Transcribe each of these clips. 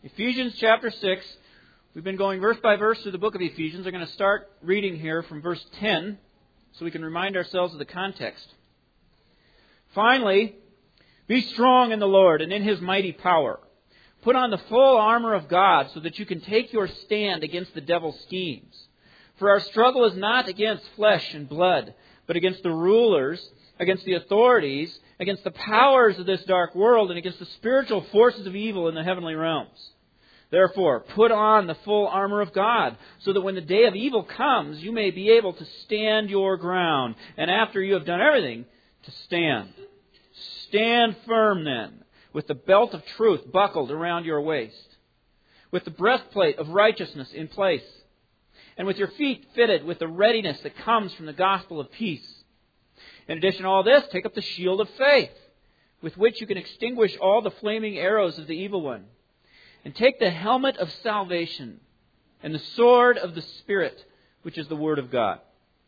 Ephesians chapter 6. We've been going verse by verse through the book of Ephesians. We're going to start reading here from verse 10 so we can remind ourselves of the context. Finally, be strong in the Lord and in His mighty power. Put on the full armor of God so that you can take your stand against the devil's schemes. For our struggle is not against flesh and blood, but against the rulers, against the authorities, against the powers of this dark world, and against the spiritual forces of evil in the heavenly realms. Therefore, put on the full armor of God, so that when the day of evil comes, you may be able to stand your ground. And after you have done everything, to stand. Stand firm then, with the belt of truth buckled around your waist, with the breastplate of righteousness in place, and with your feet fitted with the readiness that comes from the gospel of peace. In addition to all this, take up the shield of faith, with which you can extinguish all the flaming arrows of the evil one. And take the helmet of salvation and the sword of the Spirit, which is the Word of God.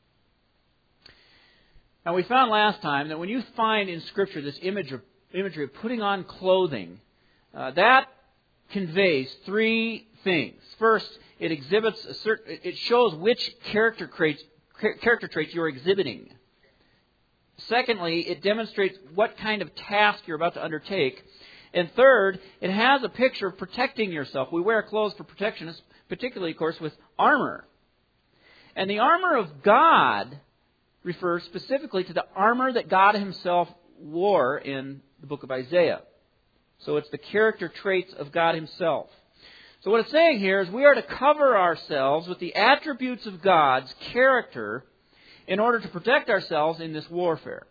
Now, we found last time that when you find in Scripture this imagery of putting on clothing, that conveys three things. First, it shows which character traits you're exhibiting. Secondly, it demonstrates what kind of task you're about to undertake. And third, it has a picture of protecting yourself. We wear clothes for protection, particularly, of course, with armor. And the armor of God refers specifically to the armor that God Himself wore in the book of Isaiah. So it's the character traits of God Himself. So what it's saying here is we are to cover ourselves with the attributes of God's character in order to protect ourselves in this warfare.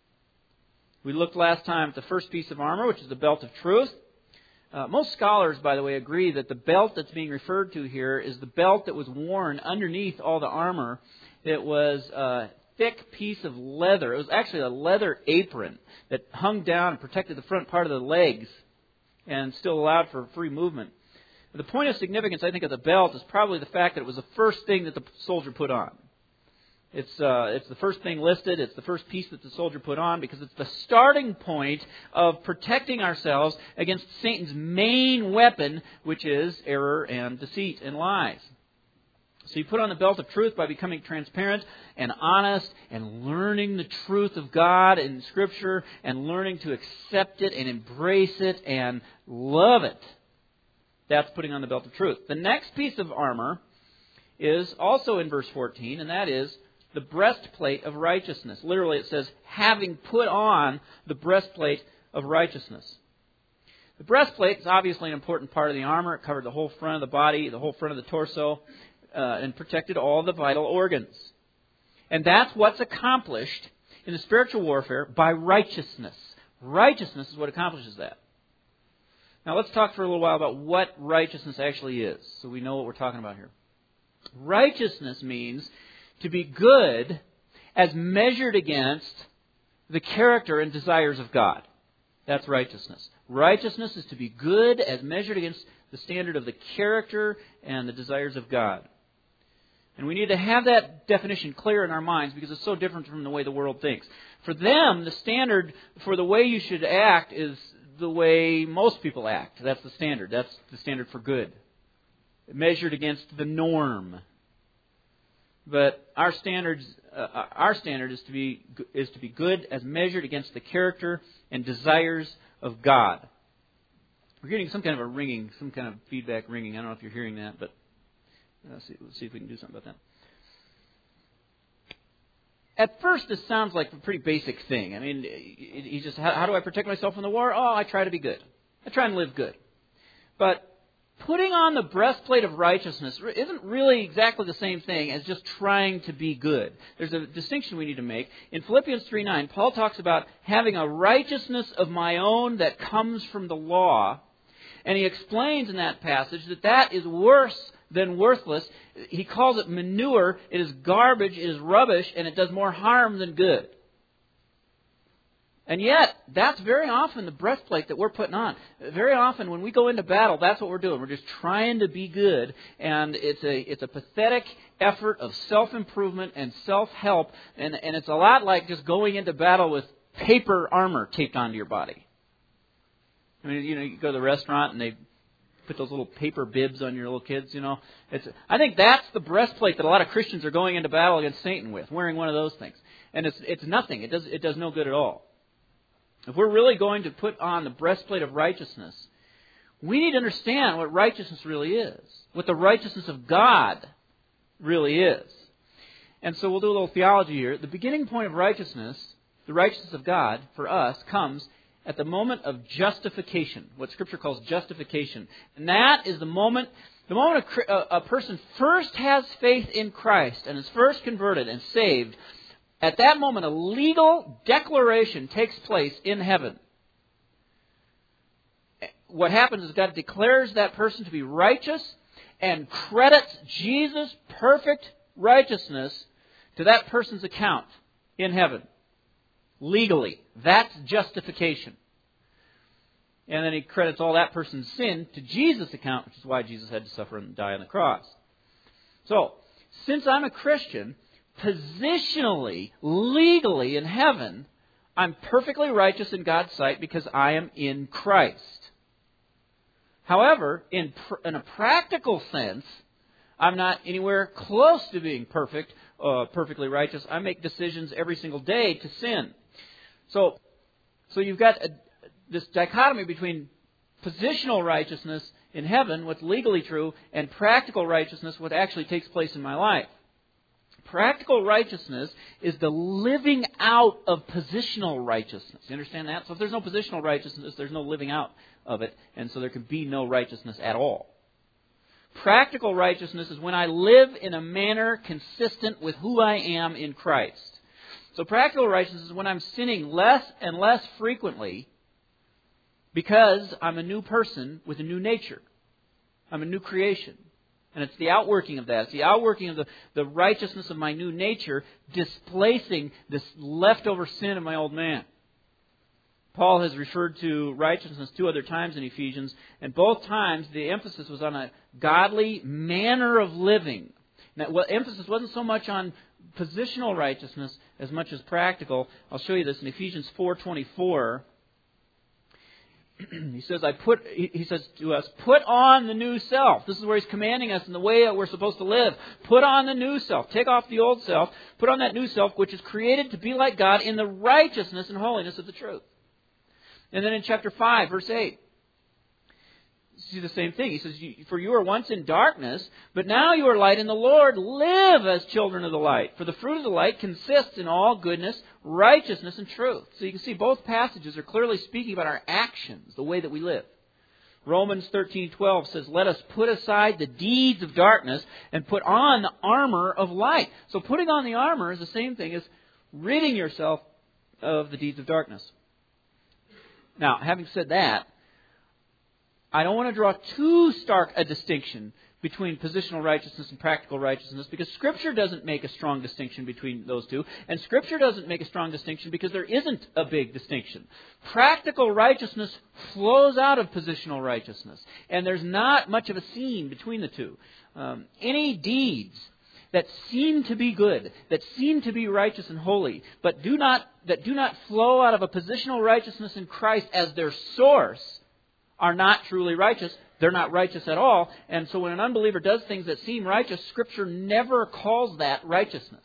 We looked last time at the first piece of armor, which is the belt of truth. Most scholars, by the way, agree that the belt that's being referred to here is the belt that was worn underneath all the armor. It was a thick piece of leather. It was actually a leather apron that hung down and protected the front part of the legs and still allowed for free movement. The point of significance, I think, of the belt is probably the fact that it was the first thing that the soldier put on. It's the first thing listed. It's the first piece that the soldier put on because it's the starting point of protecting ourselves against Satan's main weapon, which is error and deceit and lies. So you put on the belt of truth by becoming transparent and honest and learning the truth of God in Scripture and learning to accept it and embrace it and love it. That's putting on the belt of truth. The next piece of armor is also in verse 14, and that is the breastplate of righteousness. Literally it says, having put on the breastplate of righteousness. The breastplate is obviously an important part of the armor. It covered the whole front of the body, the whole front of the torso, and protected all the vital organs. And that's what's accomplished in the spiritual warfare by righteousness. Righteousness is what accomplishes that. Now let's talk for a little while about what righteousness actually is, so we know what we're talking about here. Righteousness means to be good as measured against the character and desires of God. That's righteousness. Righteousness is to be good as measured against the standard of the character and the desires of God. And we need to have that definition clear in our minds because it's so different from the way the world thinks. For them, the standard for the way you should act is the way most people act. That's the standard. That's the standard for good. Measured against the norm. But our standard is to be good as measured against the character and desires of God. We're getting some kind of a ringing, some kind of feedback ringing. I don't know if you're hearing that, but let's see if we can do something about that. At first, this sounds like a pretty basic thing. I mean, you just how do I protect myself from the war? Oh, I try to be good. I try and live good. But putting on the breastplate of righteousness isn't really exactly the same thing as just trying to be good. There's a distinction we need to make. In Philippians 3:9, Paul talks about having a righteousness of my own that comes from the law. And he explains in that passage that is worse than worthless. He calls it manure. It is garbage. It is rubbish. And it does more harm than good. And yet, that's very often the breastplate that we're putting on. Very often when we go into battle, that's what we're doing. We're just trying to be good. And it's a pathetic effort of self-improvement and self-help. And it's a lot like just going into battle with paper armor taped onto your body. I mean, you go to the restaurant and they Put those little paper bibs on your little kids, I think that's the breastplate that a lot of Christians are going into battle against Satan with, wearing one of those things. And it's nothing. It does no good at all. If we're really going to put on the breastplate of righteousness, we need to understand what righteousness really is, what the righteousness of God really is. And so we'll do a little theology here. The beginning point of righteousness, the righteousness of God for us, comes at the moment of justification, what Scripture calls justification. And that is the moment a person first has faith in Christ and is first converted and saved. At that moment, a legal declaration takes place in heaven. What happens is God declares that person to be righteous and credits Jesus' perfect righteousness to that person's account in heaven. Legally. That's justification. And then He credits all that person's sin to Jesus' account, which is why Jesus had to suffer and die on the cross. So, since I'm a Christian, positionally, legally in heaven, I'm perfectly righteous in God's sight because I am in Christ. However, in a practical sense, I'm not anywhere close to being perfectly righteous. I make decisions every single day to sin. So you've got this dichotomy between positional righteousness in heaven, what's legally true, and practical righteousness, what actually takes place in my life. Practical righteousness is the living out of positional righteousness. You understand that? So if there's no positional righteousness, there's no living out of it, and so there can be no righteousness at all. Practical righteousness is when I live in a manner consistent with who I am in Christ. So practical righteousness is when I'm sinning less and less frequently because I'm a new person with a new nature. I'm a new creation. And it's the outworking of that. It's the outworking of the righteousness of my new nature displacing this leftover sin of my old man. Paul has referred to righteousness 2 other times in Ephesians, and both times the emphasis was on a godly manner of living. Now, emphasis wasn't so much on positional righteousness as much as practical. I'll show you this in Ephesians 4:24. He says to us, put on the new self. This is where he's commanding us in the way that we're supposed to live. Put on the new self. Take off the old self. Put on that new self, which is created to be like God in the righteousness and holiness of the truth. And then in chapter 5, verse 8, you see the same thing. He says, for you were once in darkness, but now you are light in the Lord. Live as children of the light. For the fruit of the light consists in all goodness, righteousness, and truth. So you can see both passages are clearly speaking about our actions, the way that we live. Romans 13:12 says, let us put aside the deeds of darkness and put on the armor of light. So putting on the armor is the same thing as ridding yourself of the deeds of darkness. Now, having said that, I don't want to draw too stark a distinction between positional righteousness and practical righteousness because Scripture doesn't make a strong distinction between those two. And Scripture doesn't make a strong distinction because there isn't a big distinction. Practical righteousness flows out of positional righteousness. And there's not much of a seam between the two. Any deeds that seem to be good, that seem to be righteous and holy, but do not flow out of a positional righteousness in Christ as their source, are not truly righteous. They're not righteous at all. And so when an unbeliever does things that seem righteous, Scripture never calls that righteousness.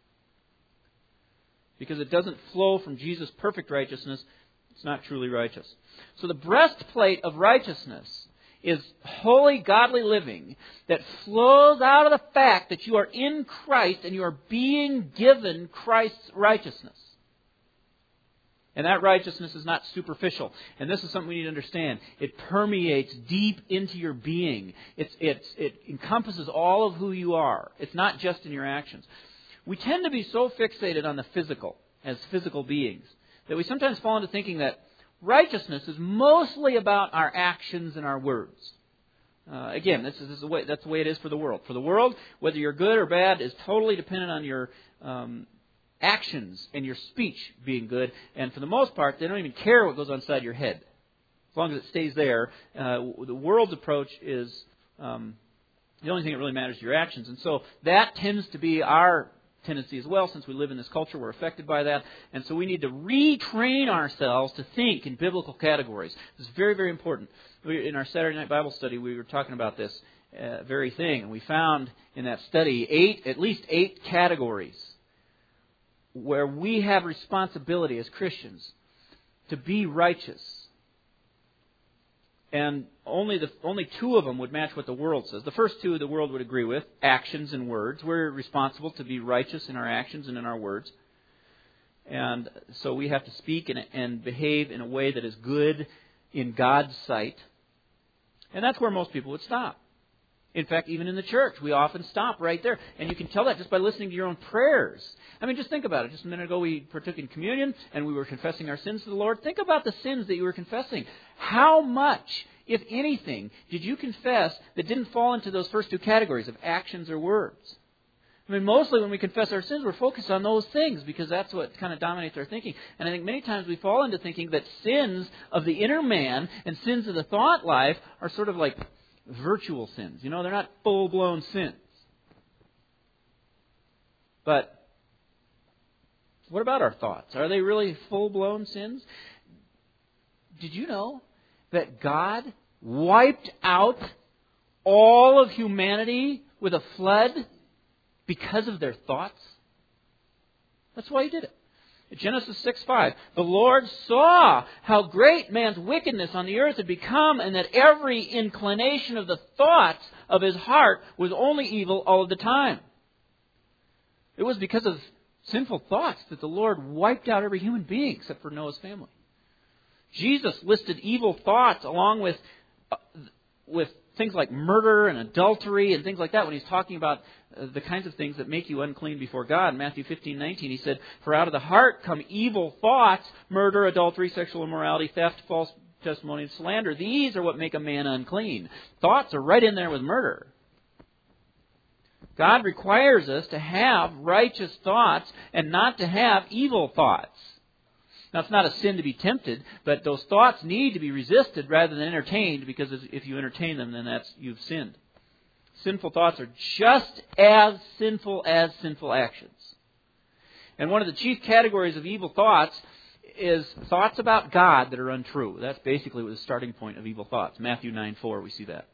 Because it doesn't flow from Jesus' perfect righteousness, it's not truly righteous. So the breastplate of righteousness is holy, godly living that flows out of the fact that you are in Christ and you are being given Christ's righteousness. And that righteousness is not superficial. And this is something we need to understand. It permeates deep into your being. It encompasses all of who you are. It's not just in your actions. We tend to be so fixated on the physical as physical beings that we sometimes fall into thinking that righteousness is mostly about our actions and our words. Again, that's the way it is for the world. For the world, whether you're good or bad is totally dependent on your actions and your speech being good. And for the most part, they don't even care what goes on inside your head. As long as it stays there, the world's approach is the only thing that really matters is your actions. And so that tends to be our tendency as well. Since we live in this culture, we're affected by that. And so we need to retrain ourselves to think in biblical categories. This is very, very important. In our Saturday night Bible study, we were talking about this very thing. And we found in that study at least eight categories where we have responsibility as Christians to be righteous. And only two of them would match what the world says. The first two the world would agree with, actions and words. We're responsible to be righteous in our actions and in our words. And so we have to speak and behave in a way that is good in God's sight. And that's where most people would stop. In fact, even in the church, we often stop right there. And you can tell that just by listening to your own prayers. I mean, just think about it. Just a minute ago, we partook in communion, and we were confessing our sins to the Lord. Think about the sins that you were confessing. How much, if anything, did you confess that didn't fall into those first two categories of actions or words? I mean, mostly when we confess our sins, we're focused on those things because that's what kind of dominates our thinking. And I think many times we fall into thinking that sins of the inner man and sins of the thought life are sort of like virtual sins. You know, they're not full-blown sins. But what about our thoughts? Are they really full-blown sins? Did you know that God wiped out all of humanity with a flood because of their thoughts? That's why He did it. Genesis 6:5, the Lord saw how great man's wickedness on the earth had become, and that every inclination of the thoughts of his heart was only evil all of the time. It was because of sinful thoughts that the Lord wiped out every human being except for Noah's family. Jesus listed evil thoughts along with things like murder and adultery and things like that when He's talking about the kinds of things that make you unclean before God. In Matthew 15:19, He said, "For out of the heart come evil thoughts, murder, adultery, sexual immorality, theft, false testimony, and slander. These are what make a man unclean." Thoughts are right in there with murder. God requires us to have righteous thoughts and not to have evil thoughts. Now, it's not a sin to be tempted, but those thoughts need to be resisted rather than entertained, because if you entertain them, then you've sinned. Sinful thoughts are just as sinful actions. And one of the chief categories of evil thoughts is thoughts about God that are untrue. That's basically the starting point of evil thoughts. Matthew 9:4, we see that.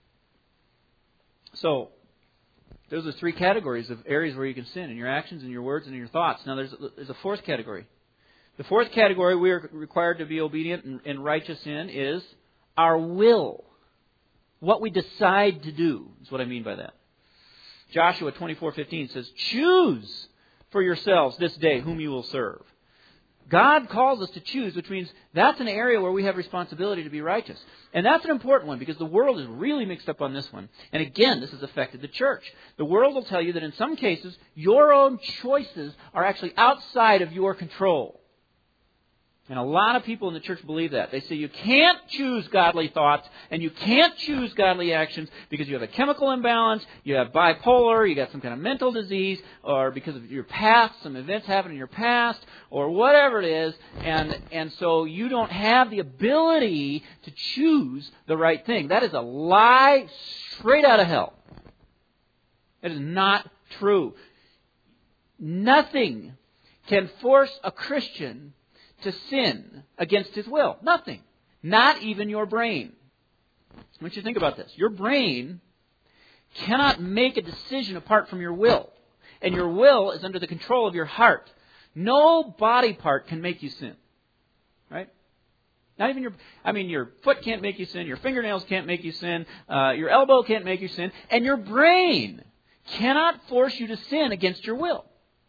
So, those are three categories of areas where you can sin: in your actions, in your words, and in your thoughts. Now, there's a fourth category. The fourth category we are required to be obedient and righteous in is our will. What we decide to do is what I mean by that. Joshua 24:15 says, "Choose for yourselves this day whom you will serve." God calls us to choose, which means that's an area where we have responsibility to be righteous. And that's an important one because the world is really mixed up on this one. And again, this has affected the church. The world will tell you that in some cases, your own choices are actually outside of your control. And a lot of people in the church believe that. They say you can't choose godly thoughts and you can't choose godly actions because you have a chemical imbalance, you have bipolar, you got some kind of mental disease, or because of your past, some events happened in your past, or whatever it is, and so you don't have the ability to choose the right thing. That is a lie straight out of hell. It is not true. Nothing can force a Christian to sin against his will. Nothing. Not even your brain. I want you to think about this. Your brain cannot make a decision apart from your will. And your will is under the control of your heart. No body part can make you sin. Right? Not even your foot can't make you sin. Your fingernails can't make you sin. Your elbow can't make you sin. And your brain cannot force you to sin against your will.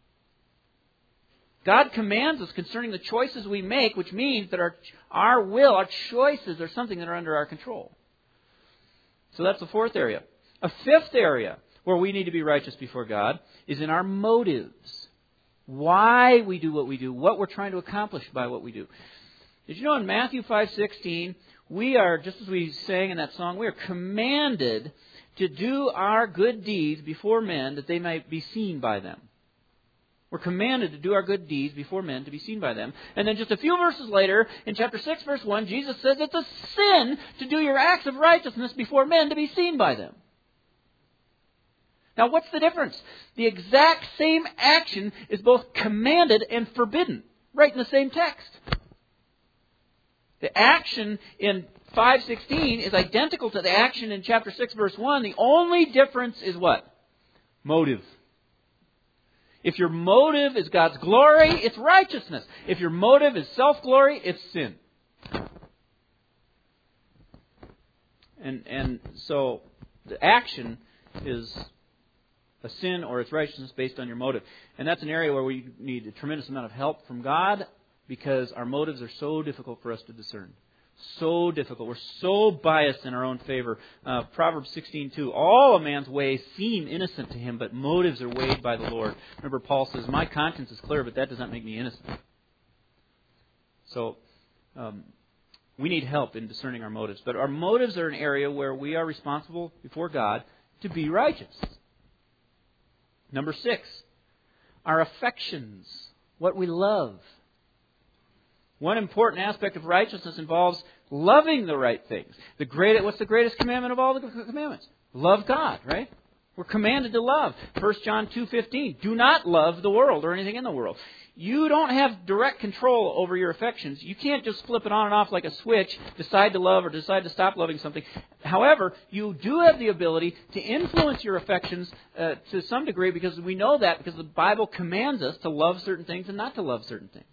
God commands us concerning the choices we make, which means that our will, our choices are something that are under our control. So that's the fourth area. A fifth area where we need to be righteous before God is in our motives. Why we do what we do, what we're trying to accomplish by what we do. Did you know in Matthew 5:16, we are, just as we sang in that song, we are commanded to do our good deeds before men that they might be seen by them. We're commanded to do our good deeds before men to be seen by them. And then just a few verses later, in chapter 6, verse 1, Jesus says it's a sin to do your acts of righteousness before men to be seen by them. Now, what's the difference? The exact same action is both commanded and forbidden, right in the same text. The action in 5:16 is identical to the action in chapter 6, verse 1. The only difference is what? Motive. If your motive is God's glory, it's righteousness. If your motive is self-glory, it's sin. And so the action is a sin or it's righteousness based on your motive. And that's an area where we need a tremendous amount of help from God because our motives are so difficult for us to discern. So difficult. We're so biased in our own favor. Proverbs 16:2. All a man's ways seem innocent to him, but motives are weighed by the Lord. Remember, Paul says, my conscience is clear, but that does not make me innocent. So, we need help in discerning our motives. But our motives are an area where we are responsible before God to be righteous. Number 6, our affections, what we love. One important aspect of righteousness involves loving the right things. What's the greatest commandment of all the commandments? Love God, right? We're commanded to love. 1 John 2:15. Do not love the world or anything in the world. You don't have direct control over your affections. You can't just flip it on and off like a switch, decide to love or decide to stop loving something. However, you do have the ability to influence your affections to some degree because we know that because the Bible commands us to love certain things and not to love certain things.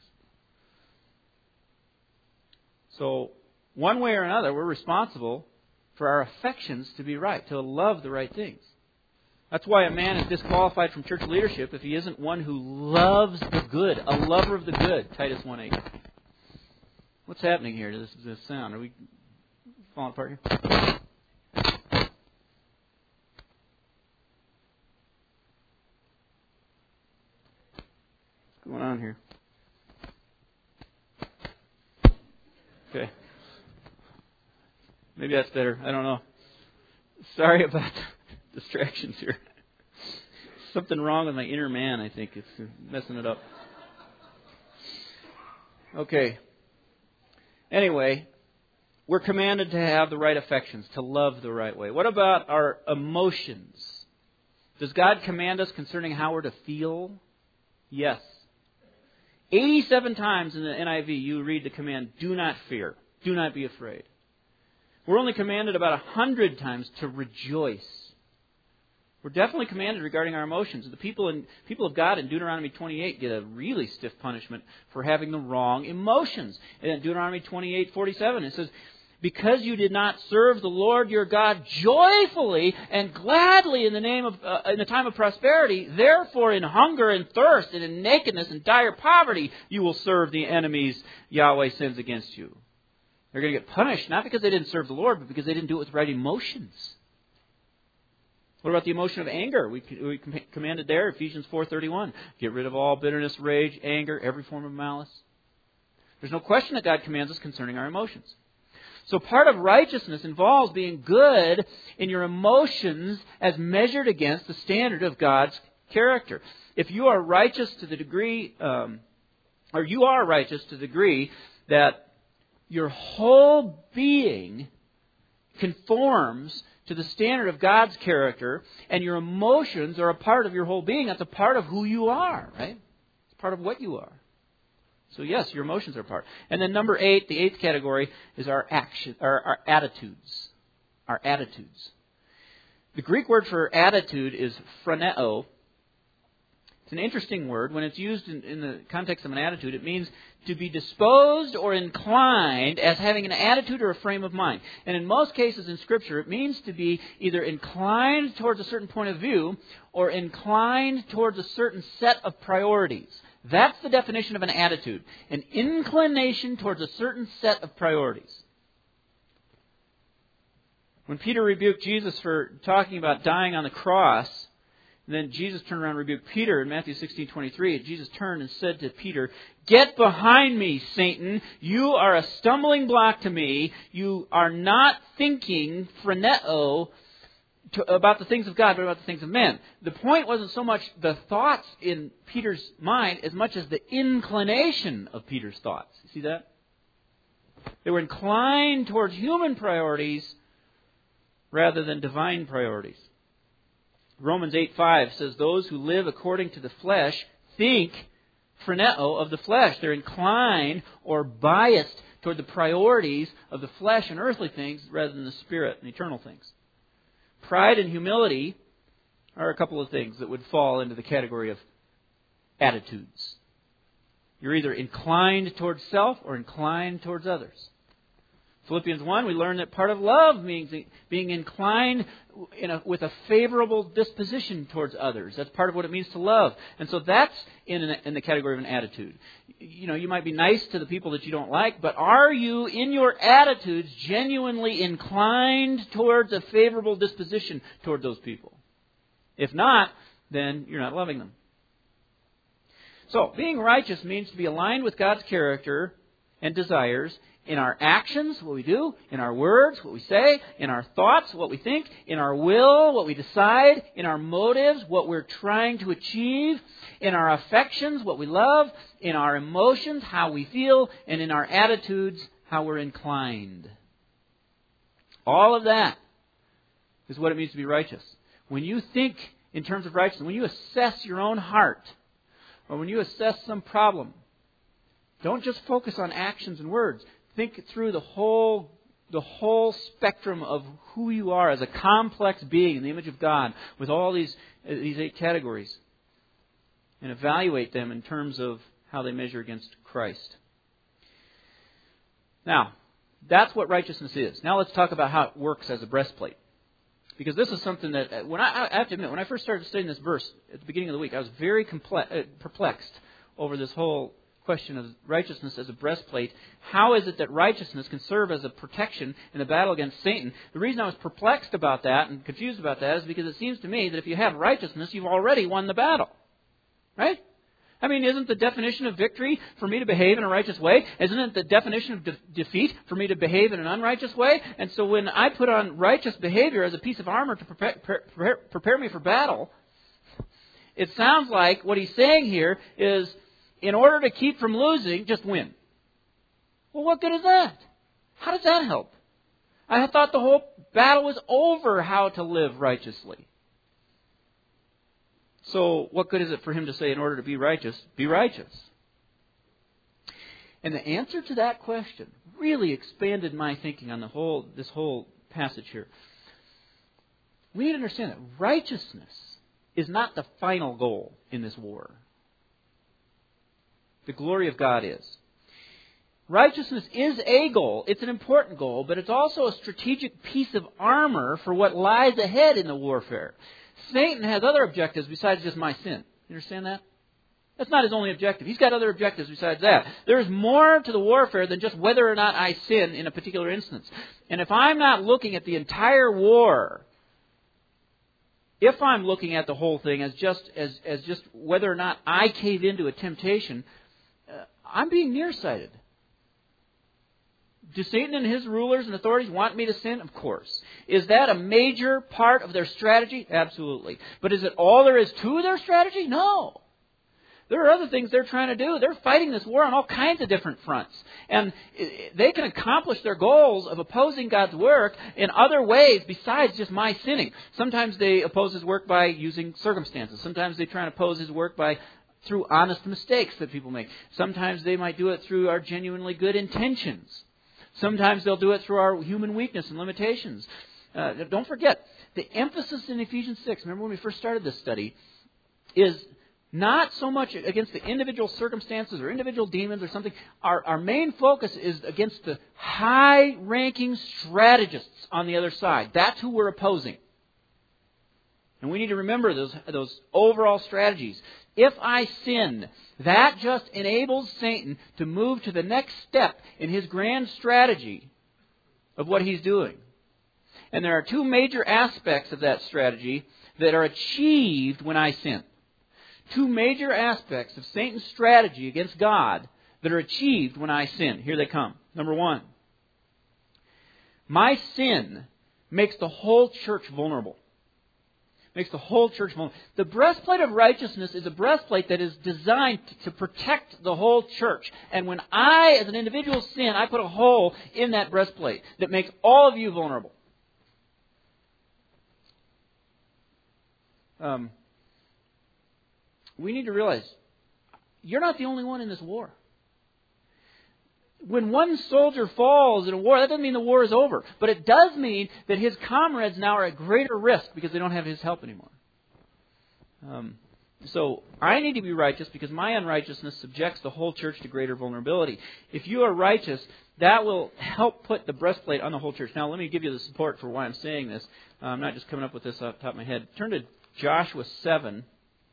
So, one way or another, we're responsible for our affections to be right, to love the right things. That's why a man is disqualified from church leadership if he isn't one who loves the good, a lover of the good, Titus 1:8. What's happening here to this sound? Are we falling apart here? What's going on here? Okay. Maybe that's better. I don't know. Sorry about the distractions here. Something wrong with my inner man, I think. It's messing it up. Okay. Anyway, we're commanded to have the right affections, to love the right way. What about our emotions? Does God command us concerning how we're to feel? Yes. 87 times in the NIV you read the command, do not fear, do not be afraid. We're only commanded about 100 times to rejoice. We're definitely commanded regarding our emotions. The people of God in Deuteronomy 28 get a really stiff punishment for having the wrong emotions. In Deuteronomy 28:47 it says, because you did not serve the Lord your God joyfully and gladly in the time of prosperity, therefore in hunger and thirst and in nakedness and dire poverty you will serve the enemies Yahweh sends against you. They're going to get punished not because they didn't serve the Lord, but because they didn't do it with right emotions. What about the emotion of anger? We commanded there, Ephesians 4:31. Get rid of all bitterness, rage, anger, every form of malice. There's no question that God commands us concerning our emotions. So part of righteousness involves being good in your emotions as measured against the standard of God's character. If you are righteous to the degree, that your whole being conforms to the standard of God's character, and your emotions are a part of your whole being, that's a part of who you are, right? It's part of what you are. So yes, your emotions are a part. And then number 8, the 8th category, is our attitudes. Our attitudes. The Greek word for attitude is phroneo. It's an interesting word. When it's used in the context of an attitude, it means to be disposed or inclined as having an attitude or a frame of mind. And in most cases in Scripture, it means to be either inclined towards a certain point of view or inclined towards a certain set of priorities. That's the definition of an attitude. An inclination towards a certain set of priorities. When Peter rebuked Jesus for talking about dying on the cross, and then Jesus turned around and rebuked Peter in Matthew 16:23. Jesus turned and said to Peter, "Get behind me, Satan. You are a stumbling block to me. You are not thinking, phroneo, about the things of God, but about the things of men." The point wasn't so much the thoughts in Peter's mind as much as the inclination of Peter's thoughts. You see that? They were inclined towards human priorities rather than divine priorities. Romans 8:5 says, those who live according to the flesh think phroneo of the flesh. They're inclined or biased toward the priorities of the flesh and earthly things rather than the spirit and eternal things. Pride and humility are a couple of things that would fall into the category of attitudes. You're either inclined towards self or inclined towards others. Philippians 1, we learn that part of love means being inclined with a favorable disposition towards others. That's part of what it means to love. And so that's in the category of an attitude. You know, you might be nice to the people that you don't like, but are you, in your attitudes, genuinely inclined towards a favorable disposition toward those people? If not, then you're not loving them. So, being righteous means to be aligned with God's character and desires in our actions, what we do, in our words, what we say, in our thoughts, what we think, in our will, what we decide, in our motives, what we're trying to achieve, in our affections, what we love, in our emotions, how we feel, and in our attitudes, how we're inclined. All of that is what it means to be righteous. When you think in terms of righteousness, when you assess your own heart, or when you assess some problem, don't just focus on actions and words. Think through the whole spectrum of who you are as a complex being in the image of God with all these 8 categories, and evaluate them in terms of how they measure against Christ. Now, that's what righteousness is. Now let's talk about how it works as a breastplate. Because this is something that, I have to admit, when I first started studying this verse at the beginning of the week, I was very perplexed over this whole question of righteousness as a breastplate. How is it that righteousness can serve as a protection in the battle against Satan? The reason I was perplexed about that and confused about that is because it seems to me that if you have righteousness, you've already won the battle. Right? I mean, isn't the definition of victory for me to behave in a righteous way? Isn't it the definition of defeat for me to behave in an unrighteous way? And so when I put on righteous behavior as a piece of armor to prepare me for battle, it sounds like what he's saying here is, in order to keep from losing, just win. Well, what good is that? How does that help? I thought the whole battle was over how to live righteously. So what good is it for him to say, in order to be righteous, be righteous? And the answer to that question really expanded my thinking on this whole passage here. We need to understand that righteousness is not the final goal in this war. The glory of God is. Righteousness is a goal. It's an important goal, but it's also a strategic piece of armor for what lies ahead in the warfare. Satan has other objectives besides just my sin. You understand that? That's not his only objective. He's got other objectives besides that. There's more to the warfare than just whether or not I sin in a particular instance. And if I'm not looking at the entire war, if I'm looking at the whole thing as just whether or not I cave into a temptation, I'm being nearsighted. Do Satan and his rulers and authorities want me to sin? Of course. Is that a major part of their strategy? Absolutely. But is it all there is to their strategy? No. There are other things they're trying to do. They're fighting this war on all kinds of different fronts. And they can accomplish their goals of opposing God's work in other ways besides just my sinning. Sometimes they oppose His work by using circumstances. Sometimes they try and oppose His work through honest mistakes that people make. Sometimes they might do it through our genuinely good intentions. Sometimes they'll do it through our human weakness and limitations. Don't forget, the emphasis in Ephesians 6, remember when we first started this study, is not so much against the individual circumstances or individual demons or something. Our main focus is against the high-ranking strategists on the other side. That's who we're opposing. And we need to remember those overall strategies. If I sin, that just enables Satan to move to the next step in his grand strategy of what he's doing. And there are 2 major aspects of that strategy that are achieved when I sin. 2 major aspects of Satan's strategy against God that are achieved when I sin. Here they come. Number 1. My sin makes the whole church vulnerable. Makes the whole church vulnerable. The breastplate of righteousness is a breastplate that is designed to protect the whole church. And when I, as an individual, sin, I put a hole in that breastplate that makes all of you vulnerable. we need to realize you're not the only one in this war. When one soldier falls in a war, that doesn't mean the war is over. But it does mean that his comrades now are at greater risk because they don't have his help anymore. So I need to be righteous because my unrighteousness subjects the whole church to greater vulnerability. If you are righteous, that will help put the breastplate on the whole church. Now let me give you the support for why I'm saying this. I'm not just coming up with this off the top of my head. Turn to Joshua 7.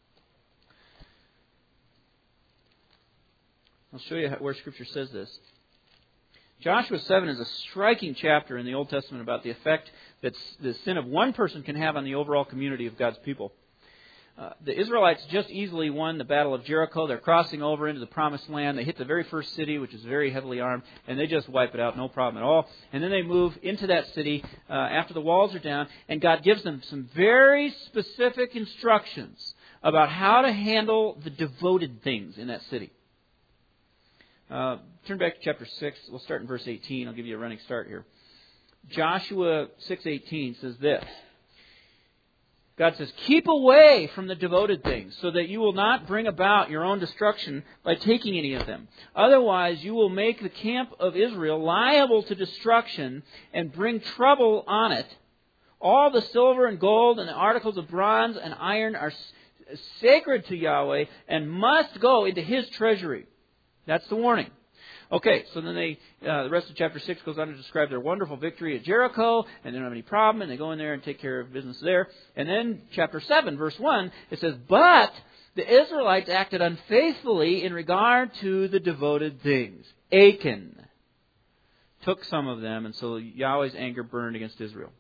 I'll show you where Scripture says this. Joshua 7 is a striking chapter in the Old Testament about the effect that the sin of one person can have on the overall community of God's people. The Israelites just easily won the Battle of Jericho. They're crossing over into the Promised Land. They hit the very first city, which is very heavily armed, and they just wipe it out, no problem at all. And then they move into that city after the walls are down, and God gives them some very specific instructions about how to handle the devoted things in that city. Turn back to chapter 6. We'll start in verse 18. I'll give you a running start here. Joshua 6:18 says this. God says, keep away from the devoted things so that you will not bring about your own destruction by taking any of them. Otherwise, you will make the camp of Israel liable to destruction and bring trouble on it. All the silver and gold and the articles of bronze and iron are sacred to Yahweh and must go into His treasury. That's the warning. Okay, so then the rest of chapter 6 goes on to describe their wonderful victory at Jericho, and they don't have any problem, and they go in there and take care of business there. And then chapter 7, verse 1, it says, but the Israelites acted unfaithfully in regard to the devoted things. Achan took some of them, and so Yahweh's anger burned against Israel.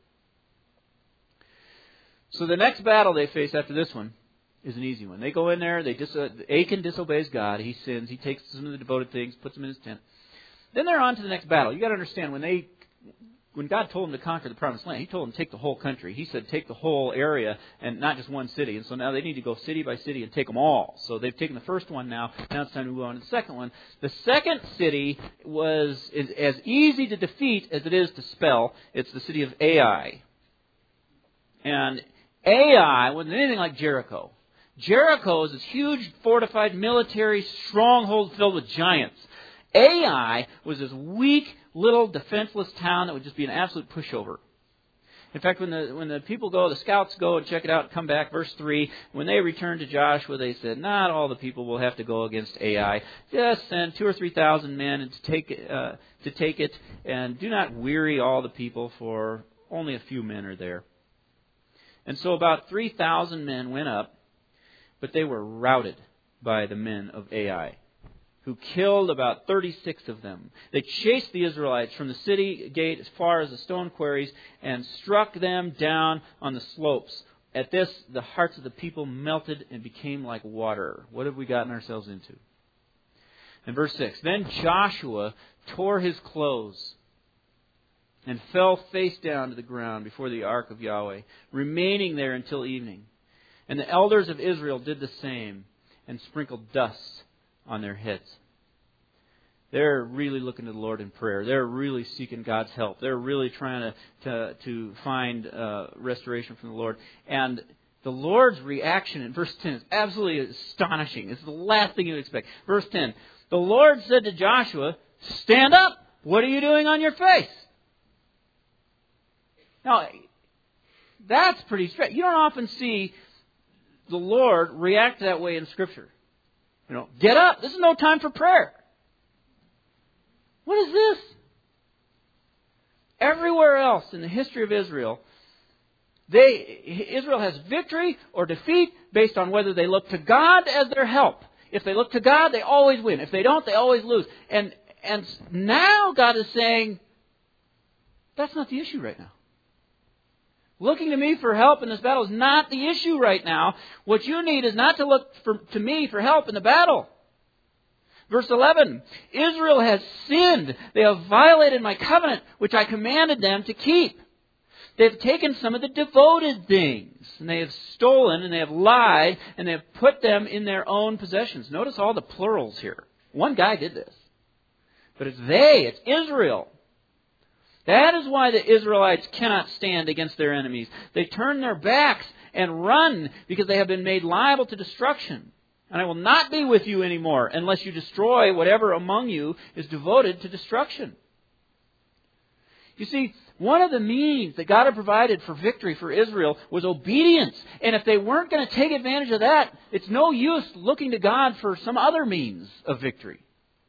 So the next battle they face after this one is an easy one. They go in there, Achan disobeys God, he sins, he takes some of the devoted things, puts them in his tent. Then they're on to the next battle. You got to understand, when God told them to conquer the Promised Land, He told them to take the whole country. He said take the whole area and not just one city. And so now they need to go city by city and take them all. So they've taken the first one now. Now it's time to move on to the second one. The second city is as easy to defeat as it is to spell. It's the city of Ai. And Ai wasn't anything like Jericho. Jericho is this huge fortified military stronghold filled with giants. Ai was this weak little defenseless town that would just be an absolute pushover. In fact, when the people go, the scouts go and check it out and come back, verse 3, when they returned to Joshua, they said, not all the people will have to go against Ai. Just send 2,000 or 3,000 men to take it, and do not weary all the people, for only a few men are there. And so about 3,000 men went up, but they were routed by the men of Ai, who killed about 36 of them. They chased the Israelites from the city gate as far as the stone quarries and struck them down on the slopes. At this, the hearts of the people melted and became like water. What have we gotten ourselves into? In verse 6, then Joshua tore his clothes and fell face down to the ground before the ark of Yahweh, remaining there until evening. And the elders of Israel did the same and sprinkled dust on their heads. They're really looking to the Lord in prayer. They're really seeking God's help. They're really trying to find restoration from the Lord. And the Lord's reaction in verse 10 is absolutely astonishing. It's the last thing you would expect. Verse 10, the Lord said to Joshua, stand up. What are you doing on your face? Now, that's pretty straight. You don't often see the Lord react that way in Scripture. Get up. This is no time for prayer. What is this? Everywhere else in the history of Israel, Israel has victory or defeat based on whether they look to God as their help. If they look to God, they always win. If they don't, they always lose. And now God is saying, that's not the issue right now. Looking to me for help in this battle is not the issue right now. What you need is not to look to me for help in the battle. Verse 11, Israel has sinned. They have violated my covenant, which I commanded them to keep. They've taken some of the devoted things, and they have stolen, and they have lied, and they have put them in their own possessions. Notice all the plurals here. One guy did this. But it's Israel. That is why the Israelites cannot stand against their enemies. They turn their backs and run, because they have been made liable to destruction. And I will not be with you anymore unless you destroy whatever among you is devoted to destruction. You see, one of the means that God had provided for victory for Israel was obedience. And if they weren't going to take advantage of that, it's no use looking to God for some other means of victory.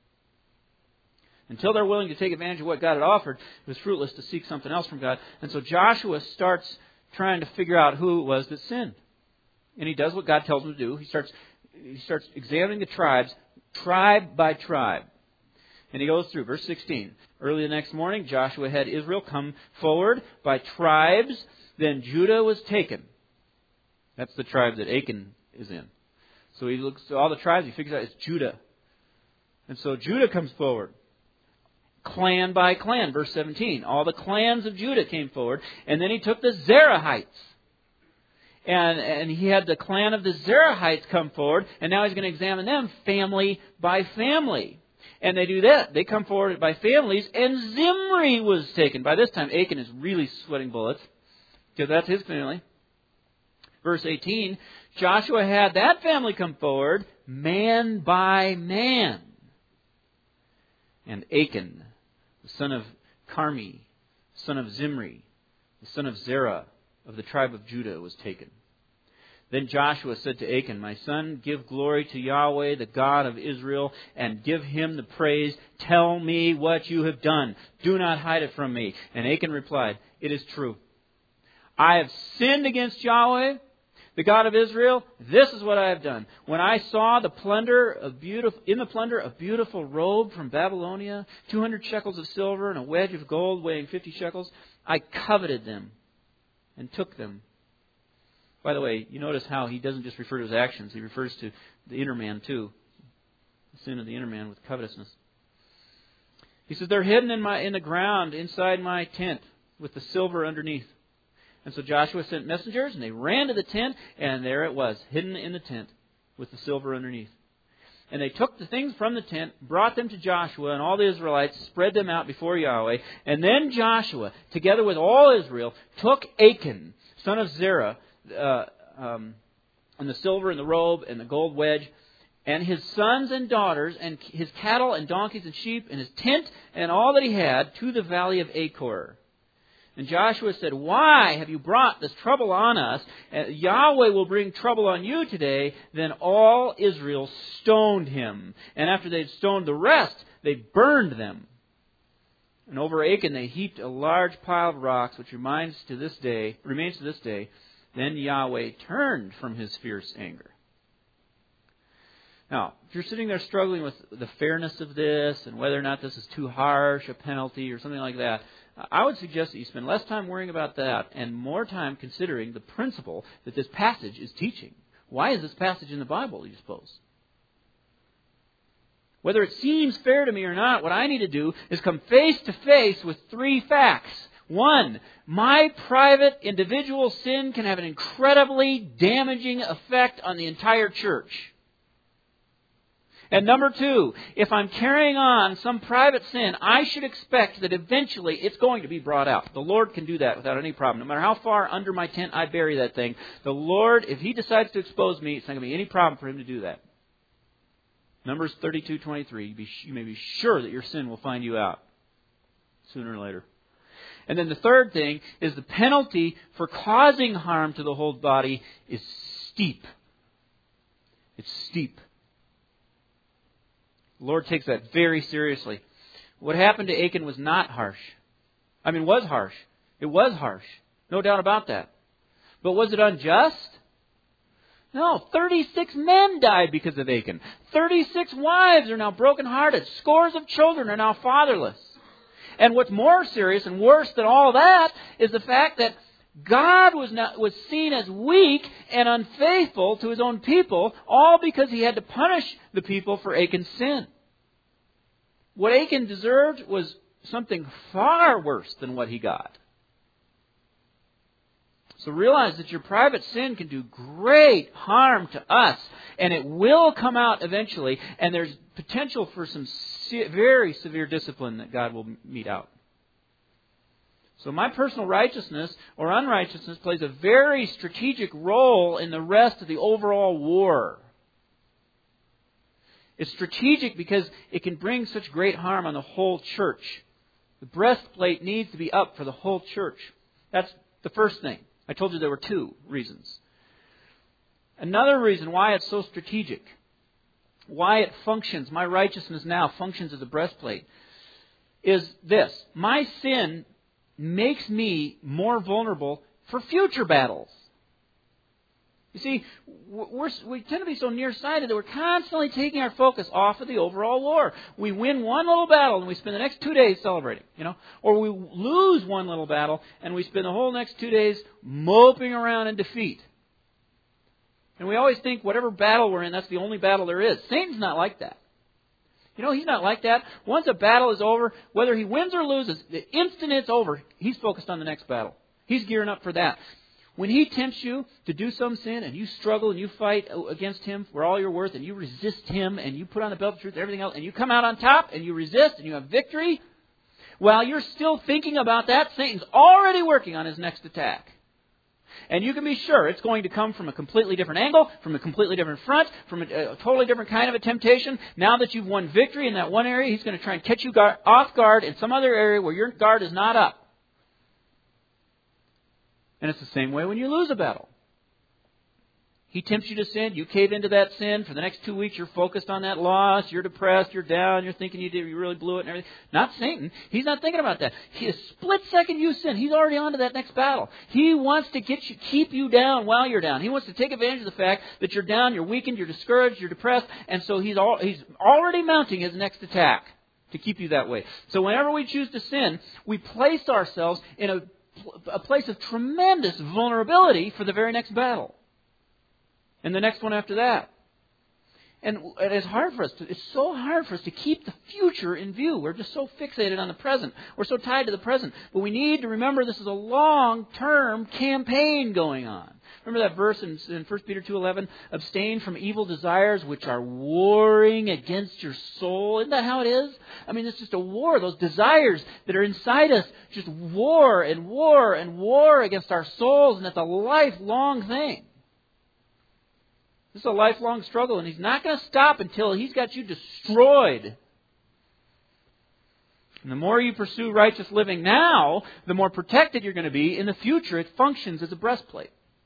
Until they're willing to take advantage of what God had offered, it was fruitless to seek something else from God. And so Joshua starts trying to figure out who it was that sinned. And he does what God tells him to do. He starts examining the tribes, tribe by tribe. And he goes through verse 16. Early the next morning, Joshua had Israel come forward by tribes. Then Judah was taken. That's the tribe that Achan is in. So he looks at all the tribes. He figures out it's Judah. And so Judah comes forward. Clan by clan. Verse 17. All the clans of Judah came forward. And then he took the Zerahites. And he had the clan of the Zerahites come forward. And now he's going to examine them family by family. And they do that. They come forward by families, and Zimri was taken. By this time, Achan is really sweating bullets, because that's his family. Verse 18, Joshua had that family come forward, man by man. And Achan, the son of Carmi, son of Zimri, the son of Zerah, of the tribe of Judah, was taken. Then Joshua said to Achan, my son, give glory to Yahweh, the God of Israel, and give him the praise. Tell me what you have done. Do not hide it from me. And Achan replied, it is true. I have sinned against Yahweh, the God of Israel. This is what I have done. When I saw in the plunder a beautiful robe from Babylonia, 200 shekels of silver, and a wedge of gold weighing 50 shekels, I coveted them and took them. By the way, you notice how he doesn't just refer to his actions. He refers to the inner man too. The sin of the inner man with covetousness. He says, they're hidden in the ground inside my tent with the silver underneath. And so Joshua sent messengers, and they ran to the tent, and there it was, hidden in the tent with the silver underneath. And they took the things from the tent, brought them to Joshua, and all the Israelites spread them out before Yahweh. And then Joshua, together with all Israel, took Achan, son of Zerah, and the silver and the robe and the gold wedge, and his sons and daughters, and his cattle and donkeys and sheep, and his tent and all that he had, to the valley of Achor. And Joshua said, why have you brought this trouble on us? Yahweh will bring trouble on you today. Then all Israel stoned him. And after they'd stoned the rest, they burned them. And over Achan they heaped a large pile of rocks, which remains to this day. Then Yahweh turned from his fierce anger. Now, if you're sitting there struggling with the fairness of this and whether or not this is too harsh a penalty or something like that, I would suggest that you spend less time worrying about that and more time considering the principle that this passage is teaching. Why is this passage in the Bible, you suppose? Whether it seems fair to me or not, what I need to do is come face to face with three facts. One, my private individual sin can have an incredibly damaging effect on the entire church. And number two, if I'm carrying on some private sin, I should expect that eventually it's going to be brought out. The Lord can do that without any problem. No matter how far under my tent I bury that thing, the Lord, if He decides to expose me, it's not going to be any problem for Him to do that. Numbers 32:23, you may be sure that your sin will find you out sooner or later. And then the third thing is the penalty for causing harm to the whole body is steep. It's steep. The Lord takes that very seriously. What happened to Achan was not harsh. Was harsh. It was harsh. No doubt about that. But was it unjust? No. 36 men died because of Achan. 36 wives are now brokenhearted. Scores of children are now fatherless. And what's more serious and worse than all that is the fact that God was seen as weak and unfaithful to His own people, all because He had to punish the people for Achan's sin. What Achan deserved was something far worse than what he got. So realize that your private sin can do great harm to us, and it will come out eventually, and there's potential for some very severe discipline that God will mete out. So my personal righteousness or unrighteousness plays a very strategic role in the rest of the overall war. It's strategic because it can bring such great harm on the whole church. The breastplate needs to be up for the whole church. That's the first thing. I told you there were two reasons. Another reason why it's so strategic, why it functions, my righteousness now functions as a breastplate, is this. My sin makes me more vulnerable for future battles. You see, we tend to be so nearsighted that we're constantly taking our focus off of the overall war. We win one little battle and we spend the next 2 days celebrating, Or we lose one little battle and we spend the whole next 2 days moping around in defeat. And we always think whatever battle we're in, that's the only battle there is. Satan's not like that. He's not like that. Once a battle is over, whether he wins or loses, the instant it's over, he's focused on the next battle. He's gearing up for that. When he tempts you to do some sin and you struggle and you fight against him for all you're worth and you resist him and you put on the belt of truth and everything else and you come out on top and you resist and you have victory, while you're still thinking about that, Satan's already working on his next attack. And you can be sure it's going to come from a completely different angle, from a completely different front, from a totally different kind of a temptation. Now that you've won victory in that one area, he's going to try and catch you off guard in some other area where your guard is not up. And it's the same way when you lose a battle. He tempts you to sin. You cave into that sin. For the next 2 weeks, you're focused on that loss. You're depressed. You're down. You're thinking you really blew it and everything. Not Satan. He's not thinking about that. A split second you sin, he's already on to that next battle. He wants to keep you down while you're down. He wants to take advantage of the fact that you're down, you're weakened, you're discouraged, you're depressed. And so he's already mounting his next attack to keep you that way. So whenever we choose to sin, we place ourselves in a place of tremendous vulnerability for the very next battle. And the next one after that. And it's so hard for us to keep the future in view. We're just so fixated on the present. We're so tied to the present. But we need to remember this is a long-term campaign going on. Remember that verse in 1 Peter 2:11? Abstain from evil desires which are warring against your soul. Isn't that how it is? I mean, it's just a war. Those desires that are inside us just war and war and war against our souls. And it's a lifelong thing. This is a lifelong struggle, and he's not going to stop until he's got you destroyed. And the more you pursue righteous living now, the more protected you're going to be in the future. It functions as a breastplate.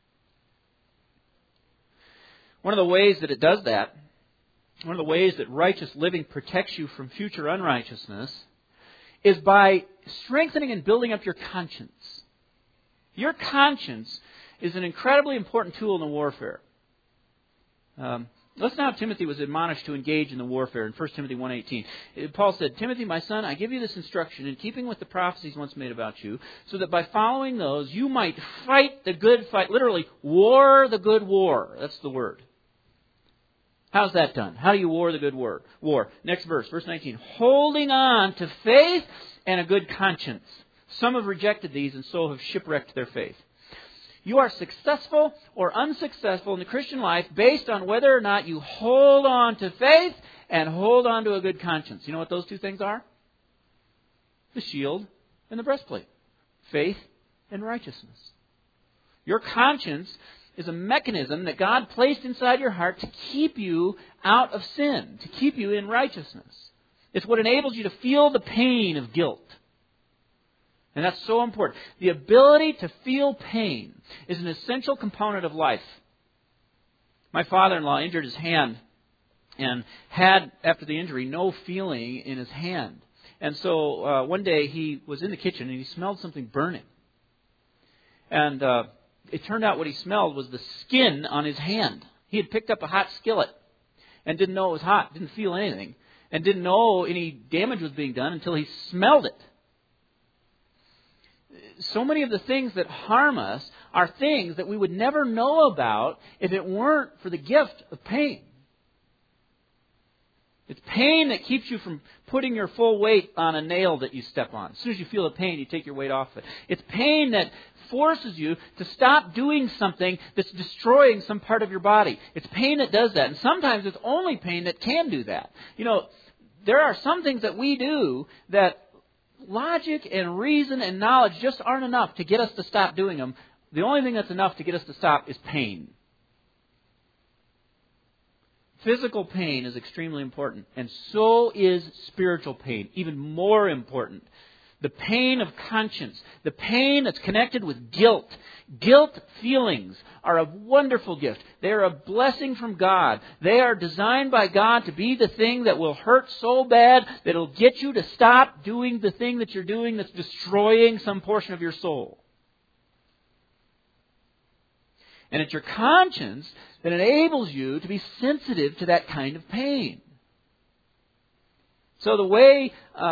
One of the ways that it does that, one of the ways that righteous living protects you from future unrighteousness, is by strengthening and building up your conscience. Your conscience is an incredibly important tool in the warfare. Listen how Timothy was admonished to engage in the warfare in 1 Timothy 1:18. Paul said, Timothy, my son, I give you this instruction in keeping with the prophecies once made about you, so that by following those you might fight the good fight. Literally, war the good war. That's the word. How's that done? How do you war the good war? Next verse, verse 19. Holding on to faith and a good conscience. Some have rejected these and so have shipwrecked their faith. You are successful or unsuccessful in the Christian life based on whether or not you hold on to faith and hold on to a good conscience. You know what those two things are? The shield and the breastplate. Faith and righteousness. Your conscience is a mechanism that God placed inside your heart to keep you out of sin, to keep you in righteousness. It's what enables you to feel the pain of guilt. And that's so important. The ability to feel pain is an essential component of life. My father-in-law injured his hand and had, after the injury, no feeling in his hand. And so one day he was in the kitchen and he smelled something burning. And it turned out what he smelled was the skin on his hand. He had picked up a hot skillet and didn't know it was hot, didn't feel anything, and didn't know any damage was being done until he smelled it. So many of the things that harm us are things that we would never know about if it weren't for the gift of pain. It's pain that keeps you from putting your full weight on a nail that you step on. As soon as you feel the pain, you take your weight off it. It's pain that forces you to stop doing something that's destroying some part of your body. It's pain that does that. And sometimes it's only pain that can do that. You know, there are some things that we do that logic and reason and knowledge just aren't enough to get us to stop doing them. The only thing that's enough to get us to stop is pain. Physical pain is extremely important, and so is spiritual pain, even more important. The pain of conscience, the pain that's connected with guilt. Guilt feelings are a wonderful gift. They are a blessing from God. They are designed by God to be the thing that will hurt so bad that it'll get you to stop doing the thing that you're doing that's destroying some portion of your soul. And it's your conscience that enables you to be sensitive to that kind of pain. So the way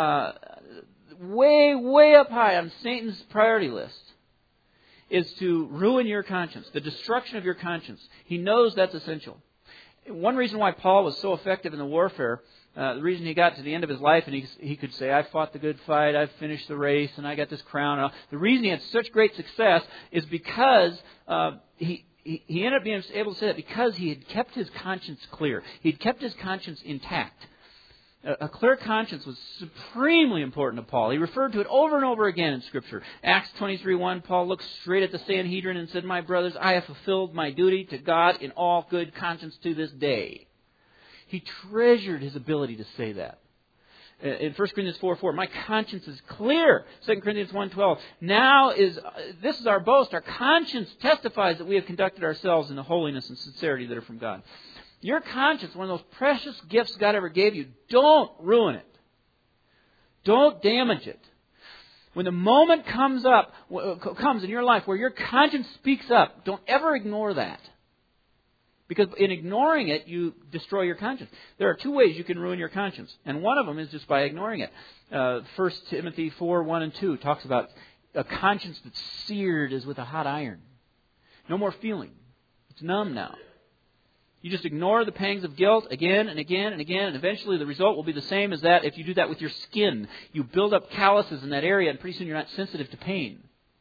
up high on Satan's priority list is to ruin your conscience, the destruction of your conscience. He knows that's essential. One reason why Paul was so effective in the warfare, the reason he got to the end of his life and he could say, I fought the good fight, I've finished the race, and I got this crown. The reason he had such great success is because he ended up being able to say that because he had kept his conscience clear. He'd kept his conscience intact. A clear conscience was supremely important to Paul. He referred to it over and over again in Scripture. Acts 23:1, Paul looked straight at the Sanhedrin and said, My brothers, I have fulfilled my duty to God in all good conscience to this day. He treasured his ability to say that. In 1 Corinthians 4:4, my conscience is clear. 2 Corinthians 1:12, this is our boast. Our conscience testifies that we have conducted ourselves in the holiness and sincerity that are from God. Your conscience, one of those precious gifts God ever gave you, don't ruin it. Don't damage it. When the moment comes in your life where your conscience speaks up, don't ever ignore that. Because in ignoring it, you destroy your conscience. There are two ways you can ruin your conscience. And one of them is just by ignoring it. 1 Timothy 4:1 and 2 talks about a conscience that's seared as with a hot iron. No more feeling. It's numb now. You just ignore the pangs of guilt again and again and again, and eventually the result will be the same as that if you do that with your skin. You build up calluses in that area, and pretty soon you're not sensitive to pain.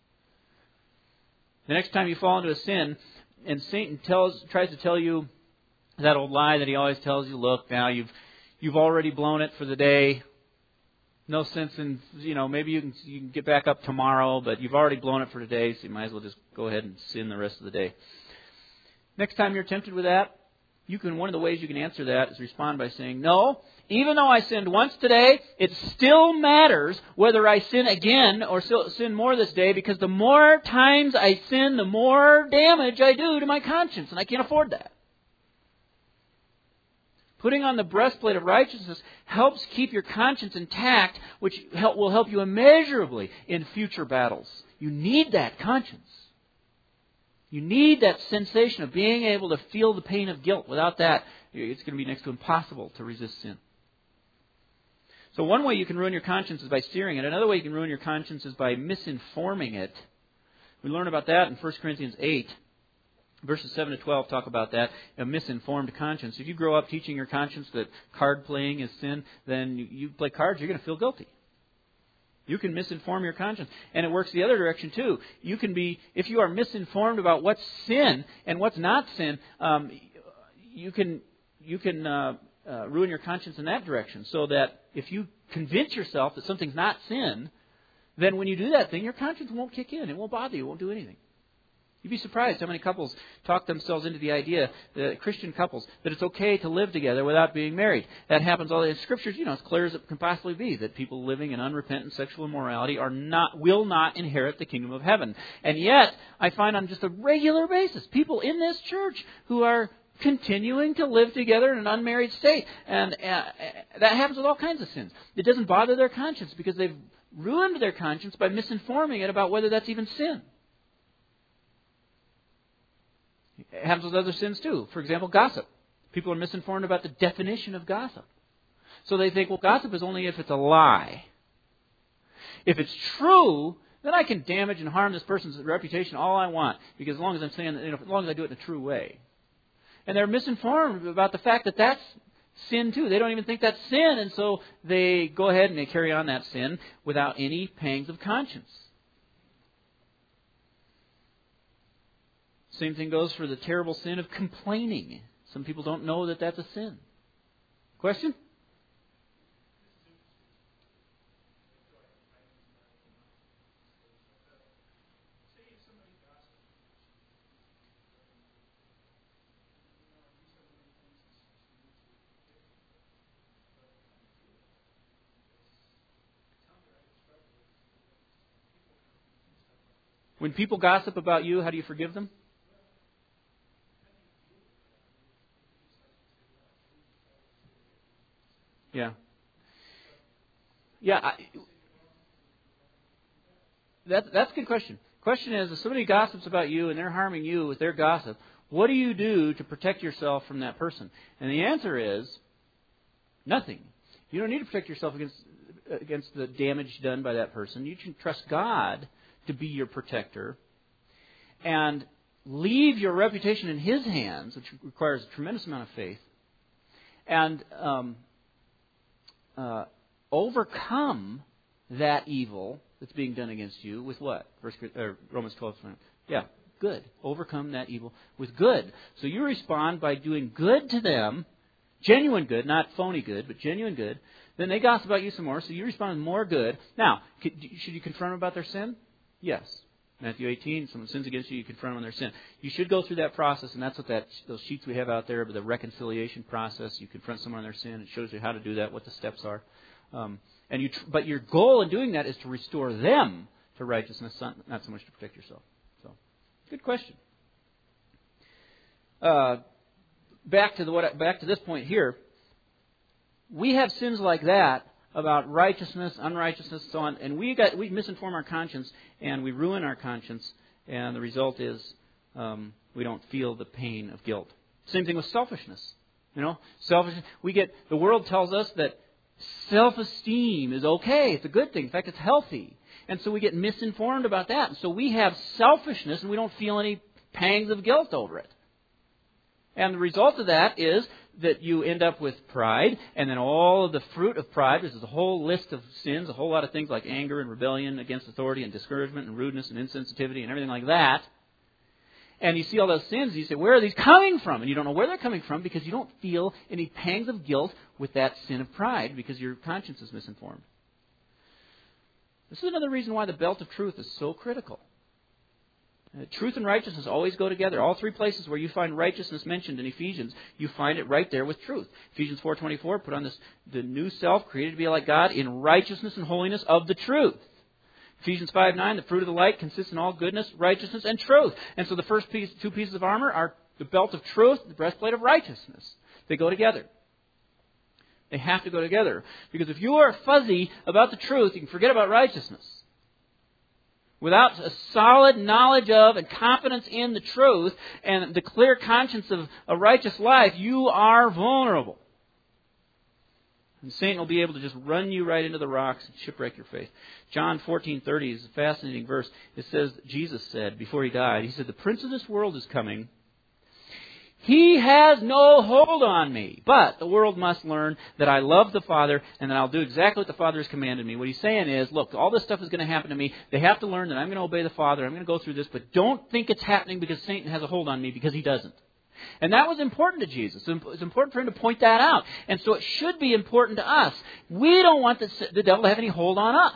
The next time you fall into a sin, and Satan tries to tell you that old lie that he always tells you, look, now you've already blown it for the day. No sense in, maybe you can get back up tomorrow, but you've already blown it for today, so you might as well just go ahead and sin the rest of the day. Next time you're tempted with that, one of the ways you can answer that is respond by saying, no, even though I sinned once today, it still matters whether I sin again or sin more this day, because the more times I sin, the more damage I do to my conscience, and I can't afford that. Putting on the breastplate of righteousness helps keep your conscience intact, which will help you immeasurably in future battles. You need that conscience. You need that sensation of being able to feel the pain of guilt. Without that, it's going to be next to impossible to resist sin. So one way you can ruin your conscience is by steering it. Another way you can ruin your conscience is by misinforming it. We learn about that in 1 Corinthians 8. Verses 7 to 12 talk about that, a misinformed conscience. If you grow up teaching your conscience that card playing is sin, then you play cards, you're going to feel guilty. You can misinform your conscience. And it works the other direction too. You can be, if you are misinformed about what's sin and what's not sin, you can ruin your conscience in that direction. So that if you convince yourself that something's not sin, then when you do that thing, your conscience won't kick in. It won't bother you. It won't do anything. You'd be surprised how many couples talk themselves into the idea, the Christian couples, that it's okay to live together without being married. That happens all the time. Scripture's, as clear as it can possibly be, that people living in unrepentant sexual immorality will not inherit the kingdom of heaven. And yet, I find on just a regular basis, people in this church who are continuing to live together in an unmarried state. And that happens with all kinds of sins. It doesn't bother their conscience because they've ruined their conscience by misinforming it about whether that's even sin. It happens with other sins too. For example, gossip. People are misinformed about the definition of gossip. So they think, well, gossip is only if it's a lie. If it's true, then I can damage and harm this person's reputation all I want, because as long as I'm saying, as long as I do it in a true way. And they're misinformed about the fact that that's sin too. They don't even think that's sin, and so they go ahead and they carry on that sin without any pangs of conscience. Same thing goes for the terrible sin of complaining. Some people don't know that that's a sin. Question? When people gossip about you, how do you forgive them? Yeah. Yeah. That's a good question. Question is, if somebody gossips about you and they're harming you with their gossip, what do you do to protect yourself from that person? And the answer is nothing. You don't need to protect yourself against the damage done by that person. You can trust God to be your protector and leave your reputation in His hands, which requires a tremendous amount of faith, and overcome that evil that's being done against you with what? Romans 12. Yeah, good. Overcome that evil with good. So you respond by doing good to them, genuine good, not phony good, but genuine good. Then they gossip about you some more, so you respond with more good. Now, should you confront them about their sin? Yes. Matthew 18, someone sins against you, you confront them on their sin. You should go through that process, and that's what those sheets we have out there, the reconciliation process. You confront someone on their sin. It shows you how to do that, what the steps are. But your goal in doing that is to restore them to righteousness, not so much to protect yourself. So, good question. Back to this point here. We have sins like that about righteousness, unrighteousness, so on, and we misinform our conscience and we ruin our conscience, and the result is we don't feel the pain of guilt. Same thing with selfishness. Selfishness. The world tells us that self-esteem is okay. It's a good thing. In fact, it's healthy. And so we get misinformed about that. And so we have selfishness and we don't feel any pangs of guilt over it. And the result of that is that you end up with pride, and then all of the fruit of pride, this is a whole list of sins, a whole lot of things like anger and rebellion against authority and discouragement and rudeness and insensitivity and everything like that. And you see all those sins, and you say, where are these coming from? And you don't know where they're coming from because you don't feel any pangs of guilt with that sin of pride because your conscience is misinformed. This is another reason why the belt of truth is so critical. Truth and righteousness always go together. All three places where you find righteousness mentioned in Ephesians, you find it right there with truth. Ephesians 4:24, put on the new self, created to be like God, in righteousness and holiness of the truth. Ephesians 5:9, the fruit of the light consists in all goodness, righteousness, and truth. And so the first two pieces of armor are the belt of truth, the breastplate of righteousness. They go together. They have to go together. Because if you are fuzzy about the truth, you can forget about righteousness. Without a solid knowledge of and confidence in the truth and the clear conscience of a righteous life, you are vulnerable. And Satan will be able to just run you right into the rocks and shipwreck your faith. John 14:30 is a fascinating verse. It says, Jesus said before He died, He said, the prince of this world is coming. He has no hold on me, but the world must learn that I love the Father and that I'll do exactly what the Father has commanded me. What He's saying is, look, all this stuff is going to happen to me. They have to learn that I'm going to obey the Father. I'm going to go through this, but don't think it's happening because Satan has a hold on me, because he doesn't. And that was important to Jesus. It's important for Him to point that out. And so it should be important to us. We don't want the devil to have any hold on us.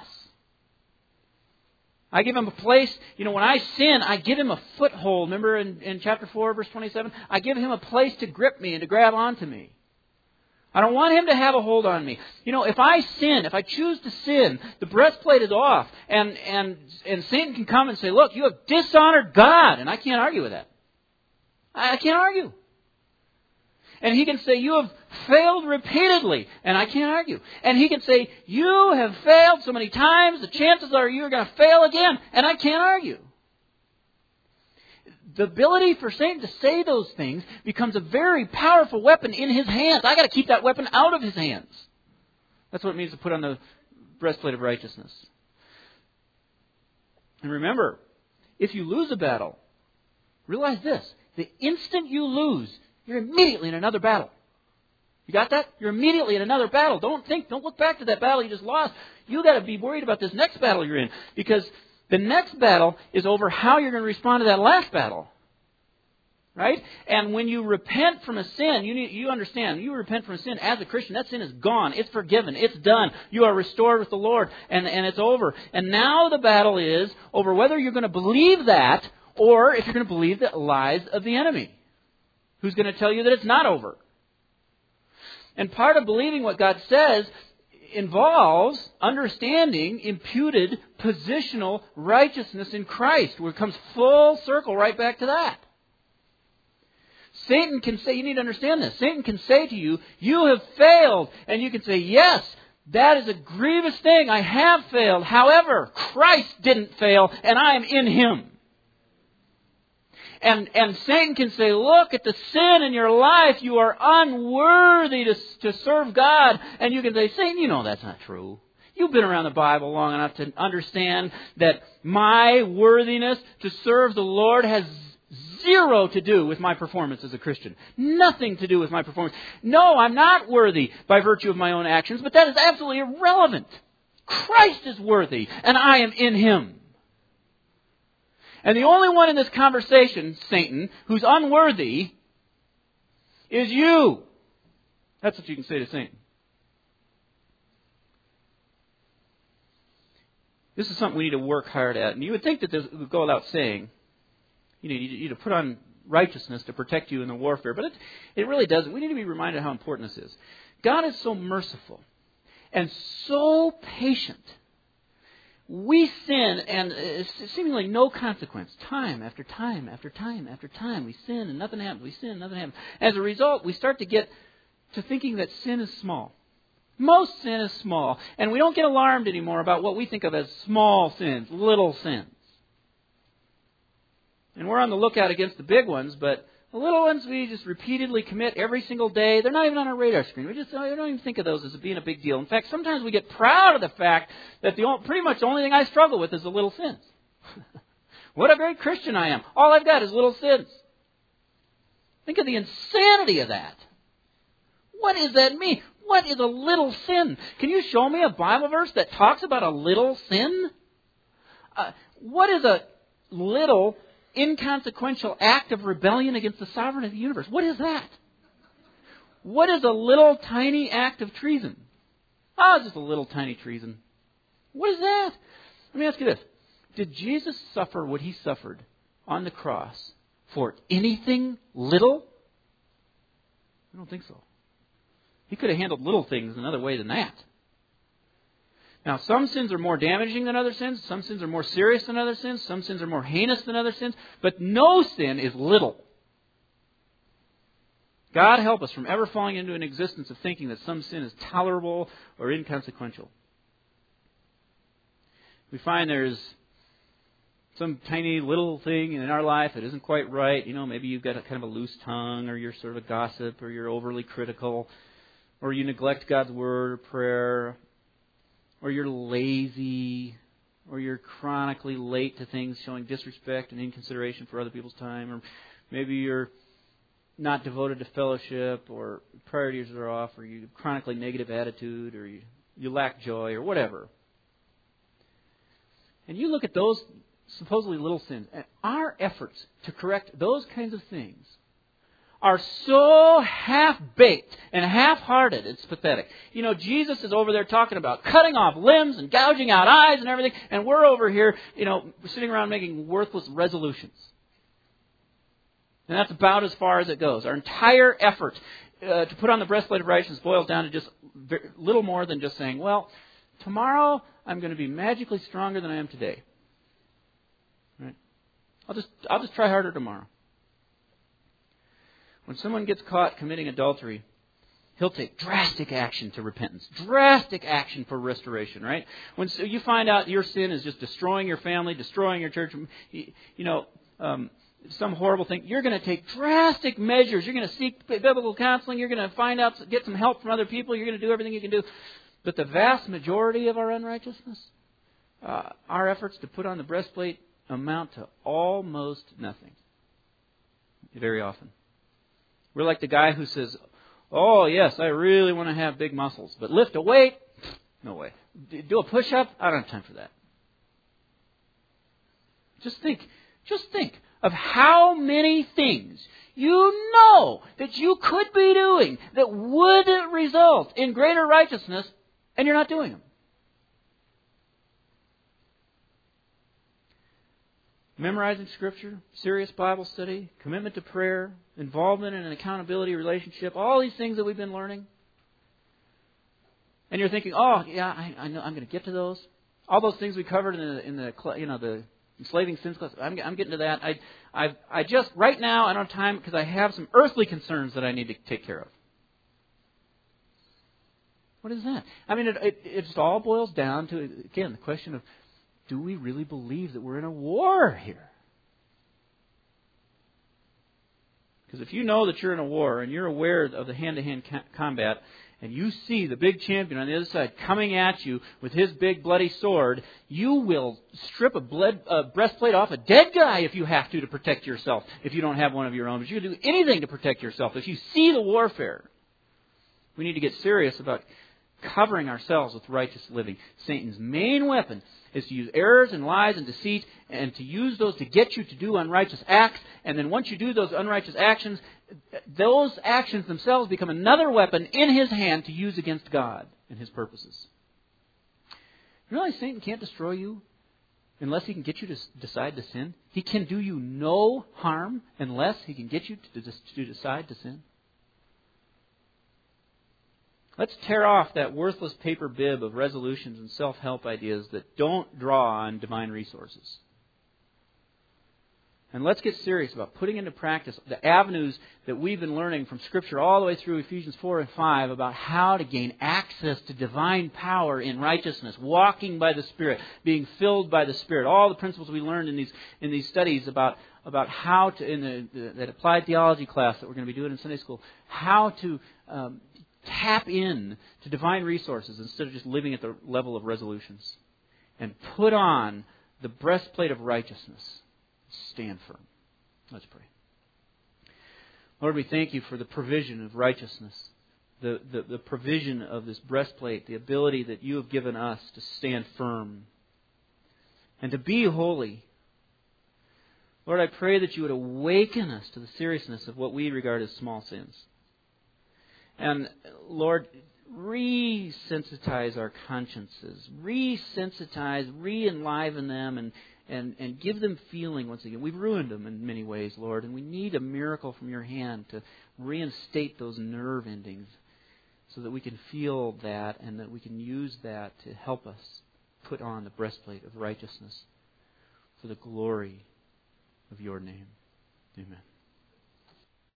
I give him a place, when I sin, I give him a foothold. Remember in chapter 4, verse 27? I give him a place to grip me and to grab onto me. I don't want him to have a hold on me. If I sin, if I choose to sin, the breastplate is off. And Satan can come and say, look, you have dishonored God. And I can't argue with that. I can't argue. And he can say, you have failed repeatedly. And I can't argue. And he can say, you have failed so many times, the chances are you're going to fail again. And I can't argue. The ability for Satan to say those things becomes a very powerful weapon in his hands. I got to keep that weapon out of his hands. That's what it means to put on the breastplate of righteousness. And remember, if you lose a battle, realize this. The instant you lose, you're immediately in another battle. You got that? You're immediately in another battle. Don't look back to that battle you just lost. You got to be worried about this next battle you're in, because the next battle is over how you're going to respond to that last battle. Right? And when you repent from a sin, you understand, you repent from a sin as a Christian, that sin is gone. It's forgiven. It's done. You are restored with the Lord, and it's over. And now the battle is over whether you're going to believe that or if you're going to believe the lies of the enemy, who's going to tell you that it's not over. And part of believing what God says involves understanding imputed positional righteousness in Christ, where it comes full circle right back to that. Satan can say, you need to understand this, Satan can say to you, you have failed. And you can say, yes, that is a grievous thing. I have failed. However, Christ didn't fail, and I am in Him. And Satan can say, look at the sin in your life. You are unworthy to serve God. And you can say, Satan, you know that's not true. You've been around the Bible long enough to understand that my worthiness to serve the Lord has zero to do with my performance as a Christian. Nothing to do with my performance. No, I'm not worthy by virtue of my own actions, but that is absolutely irrelevant. Christ is worthy, and I am in Him. And the only one in this conversation, Satan, who's unworthy is you. That's what you can say to Satan. This is something we need to work hard at. And you would think that this would go without saying. You need to put on righteousness to protect you in the warfare. But it really doesn't. We need to be reminded how important this is. God is so merciful and so patient. We sin and seemingly no consequence. Time after time after time after time. We sin and nothing happens. We sin and nothing happens. As a result, we start to get to thinking that sin is small. Most sin is small. And we don't get alarmed anymore about what we think of as small sins, little sins. And we're on the lookout against the big ones, but the little ones we just repeatedly commit every single day. They're not even on our radar screen. We don't even think of those as being a big deal. In fact, sometimes we get proud of the fact that pretty much the only thing I struggle with is the little sins. What a great Christian I am. All I've got is little sins. Think of the insanity of that. What does that mean? What is a little sin? Can you show me a Bible verse that talks about a little sin? What is a little inconsequential act of rebellion against the sovereignty of the universe? What is that? What is a little tiny act of treason? Oh, just a little tiny treason. What is that? Let me ask you this. Did Jesus suffer what He suffered on the cross for anything little? I don't think so. He could have handled little things another way than that. Now, some sins are more damaging than other sins. Some sins are more serious than other sins. Some sins are more heinous than other sins. But no sin is little. God help us from ever falling into an existence of thinking that some sin is tolerable or inconsequential. We find there's some tiny little thing in our life that isn't quite right. You know, maybe you've got a kind of a loose tongue, or you're sort of a gossip, or you're overly critical, or you neglect God's word or prayer, or you're lazy, or you're chronically late to things, showing disrespect and inconsideration for other people's time, or maybe you're not devoted to fellowship, or priorities are off, or you have chronically negative attitude, or you lack joy, or whatever. And you look at those supposedly little sins, and our efforts to correct those kinds of things are so half-baked and half-hearted, it's pathetic. You know, Jesus is over there talking about cutting off limbs and gouging out eyes and everything, and we're over here, sitting around making worthless resolutions. And that's about as far as it goes. Our entire effort to put on the breastplate of righteousness boils down to just little more than just saying, well, tomorrow I'm going to be magically stronger than I am today. Right? I'll just try harder tomorrow. When someone gets caught committing adultery, he'll take drastic action to repentance, drastic action for restoration, right? When you find out your sin is just destroying your family, destroying your church, some horrible thing, you're going to take drastic measures. You're going to seek biblical counseling. You're going to find out, get some help from other people. You're going to do everything you can do. But the vast majority of our unrighteousness, our efforts to put on the breastplate amount to almost nothing. Very often. We're like the guy who says, oh, yes, I really want to have big muscles. But lift a weight? No way. Do a push-up? I don't have time for that. Just think of how many things you know that you could be doing that would result in greater righteousness, and you're not doing them. Memorizing Scripture, serious Bible study, commitment to prayer, involvement in an accountability relationship, all these things that we've been learning. And you're thinking, oh, yeah, I know I'm going to get to those. All those things we covered in the enslaving sins class, I'm getting to that. I just, right now, I don't have time because I have some earthly concerns that I need to take care of. What is that? I mean, it just all boils down to, again, the question of, do we really believe that we're in a war here? Because if you know that you're in a war and you're aware of the hand-to-hand combat, and you see the big champion on the other side coming at you with his big bloody sword, you will strip a breastplate off a dead guy if you have to protect yourself, if you don't have one of your own. But you can do anything to protect yourself. If you see the warfare, we need to get serious about covering ourselves with righteous living. Satan's main weapon is to use errors and lies and deceit and to use those to get you to do unrighteous acts. And then once you do those unrighteous actions, those actions themselves become another weapon in his hand to use against God and his purposes. You realize Satan can't destroy you unless he can get you to decide to sin? He can do you no harm unless he can get you to decide to sin. Let's tear off that worthless paper bib of resolutions and self-help ideas that don't draw on divine resources. And let's get serious about putting into practice the avenues that we've been learning from Scripture all the way through Ephesians 4 and 5 about how to gain access to divine power in righteousness, walking by the Spirit, being filled by the Spirit. All the principles we learned in these studies about how to, in that applied theology class that we're going to be doing in Sunday school, how to tap in to divine resources instead of just living at the level of resolutions. And put on the breastplate of righteousness. Stand firm. Let's pray. Lord, we thank you for the provision of righteousness, the provision of this breastplate, the ability that you have given us to stand firm and to be holy. Lord, I pray that you would awaken us to the seriousness of what we regard as small sins. And Lord, re-sensitize our consciences, re-enliven them and give them feeling once again. We've ruined them in many ways, Lord, and we need a miracle from your hand to reinstate those nerve endings so that we can feel that and that we can use that to help us put on the breastplate of righteousness for the glory of your name. Amen.